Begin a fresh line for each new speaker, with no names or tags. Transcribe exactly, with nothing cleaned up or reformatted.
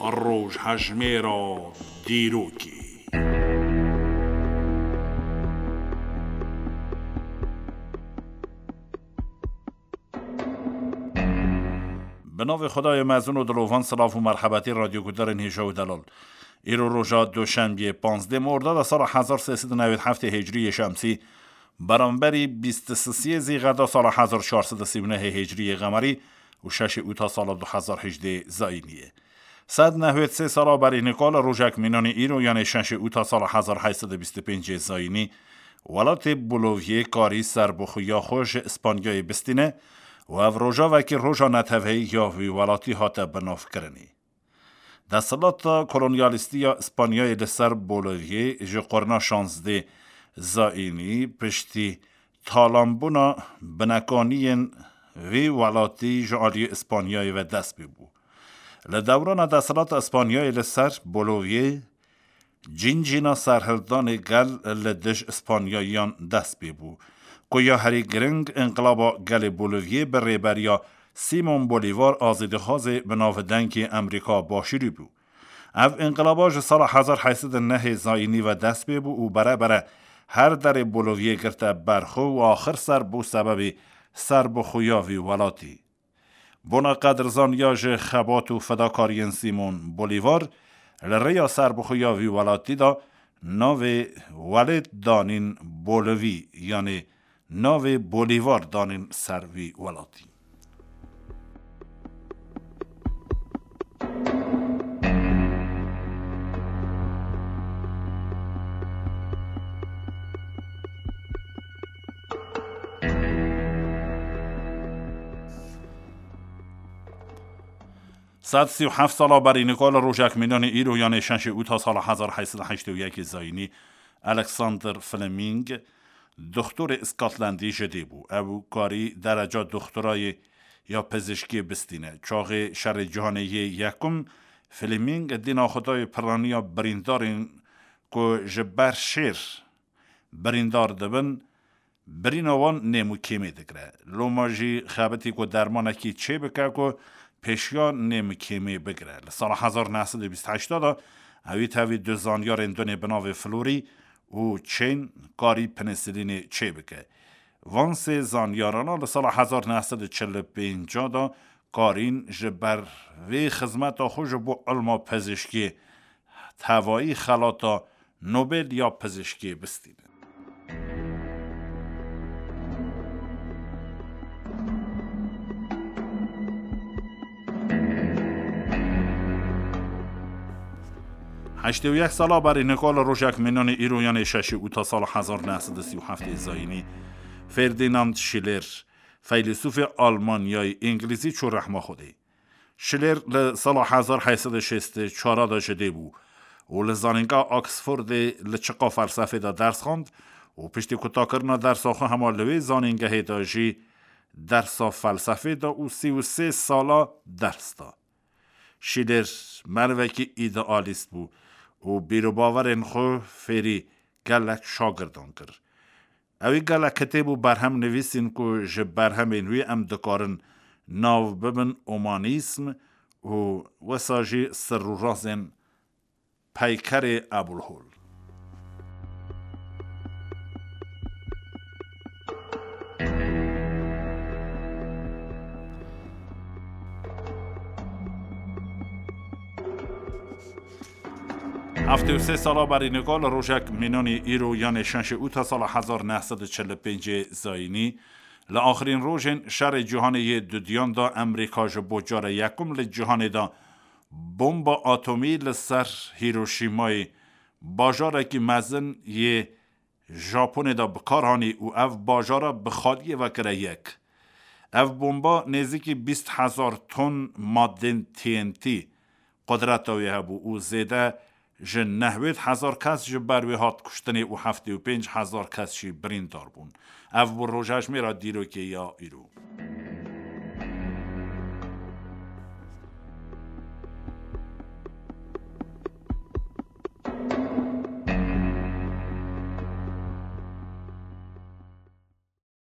روش هجمه را دیروکی. به نام خدای مزون و دلوان سلاف و مرحبتی رادیو گودار نیشا و دلال. ایرو روژا دوشنبه پانزده مرداد سال هزار و سیصد و نود و هفت هجری شمسی برانبری بیست و سه ذیقعده سال هزار و چهارصد و سی و نه هجری قمری و شش اوت سال دو هزار و هجده زاینیه. صد و نود و سه سال برای نکال روژک مینان ایرو یعنی شش اوت سال هزار و هشتصد و بیست و پنج زاینی ولات بولویه کاری سربخویا خوش اسپانیای بستینه و او روژا وکی روژا نتوهی یا وی ولاتی هاته بناف کرنی. دستلات کلونیالیستی یا اسپانیای لسر بولویه جو قرنا شانزده زاینی پشتی تالامبونا بنکانین وی ولاتی جو آلی اسپانیای و دست ببو. لدوران دستلات اسپانیای لسر بولویه جینجینا سرهلدان گل لدش اسپانیاییان دست ببو. کویا هری گرنگ انقلابا گل بولویه بر ریبریا سیمون بولیوار آزیده خواز به ناو دنگ امریکا باشیری بو. او انقلاباج سال هزار و هشتصد و نه زاینی و دست ببو و بره بره هر در بولویه گرته برخو و آخر سر بو سبب سر بخویاوی ولاتی. بنا قدر زانیاج خبات و فداکارین سیمون بولیوار لریا سر بخویاوی ولاتی دا ناو ولد دانین بولوی یعنی ناو بولیوار دانین سروی ولاتی. صد سی و هفت سال برای نکال روژک مینان ایرو یعنی شش اوت سال هزار و هشتصد و هشتاد و یک زاینی الکساندر فلمینگ دکتر اسکاتلندی شده بو. او کاری درجه دکترای یا پزشکی بستینه. چاق شر جهانی یکم فلمینگ دینا خدای پرانیا بریندارین که جبر شیر بریندار دبن برینوان نمو کمی دگره. لوماجی خبتی که درمانکی چه بکر که پیشیان نم کمی بگره. سال هزار و نهصد و بیست و هشت اوی تاوی دو زانیار اندونه بناو فلوری و چین کاری پنسیلین چه بکه. وانس زانیارانا لسال هزار و نهصد و چهل و پنج دا کارین جبر وی خدمت خوش بو علما پزشکی توایی خلاتا نوبل یا پزشکی بستینه. هشت و یک سالا برای نکال روژک مینان ایرو یعنی شش اوت سال هزار و نهصد و سی و هفت زاینی فردیناند شیلر فیلسوف آلمانیای انگلیسی چو رحمه خودی. شیلر لسال هزار و هشتصد و شصت و چهار دا شده بو و لزانینگا آکسفورد لچقا فلسفه دا درس خواند و پشتی کتا کرنا درس آخو همالوی زانینگه دا جی درس فلسفه دا و سی و سه سالا درس دا. شیلر مروکی ایدئالیست بو و بیرو باورین خو فری گلک شاگردان کرد. اوی گلک کتیبو برهم نویسین که جه برهم اینوی ام دکارن ناو ببن اومانیسم و وساجی سر و رازن پیکر ابوالهول. هفته و سه سالا برای نگال روژک مینانی ایرو یعنی شش اوت سال هزار و نهصد و چهل و پنج زاینی لآخرین روژن شر جهانی دودیان دا امریکا جو بجار یکم لجهان دا بمب آتومی لسر هیروشیمای باجاره که مزن یه ژاپن دا بکارهانی و او باجاره بخالی و کره یک. او بمبا نزدیک بیست هزار تن ماده تی ان تی قدرت داوی هبو و زیده جه نهوید هزار کس جه بروی هات کشتنی و هفته و پنج هزار کس جه بریندار بون. او بر روژش میرا دیرو که یا ایرو.